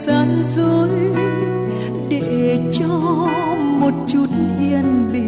gian dối để cho một chút yên bình